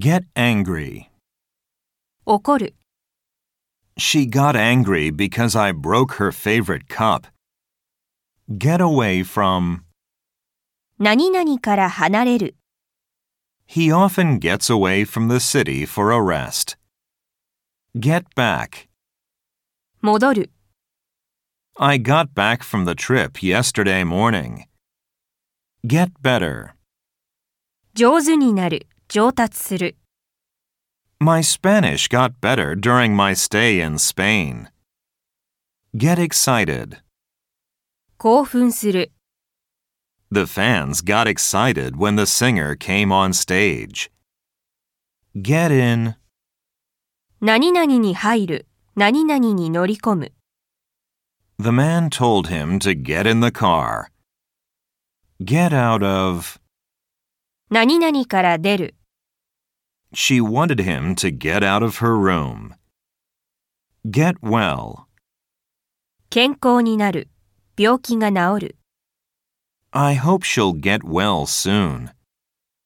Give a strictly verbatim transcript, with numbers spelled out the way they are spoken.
Get angry. 怒る、 She got angry because I broke her favorite cup. Get away from. 何々から離れる、 He often gets away from the city for a rest. Get back. 戻る、 I got back from the trip yesterday morning. Get better. 上手になる、上達する、 My Spanish got better during my stay in Spain. Get excited. 興奮する、 The fans got excited when the singer came on stage. Get in. 何々に入る、何々に乗り込む、 The man told him to get in the car. Get out of. 何々から出る、 She wanted him to get out of her room. Get well. 健康になる、病気が治る。 I hope she'll get well soon.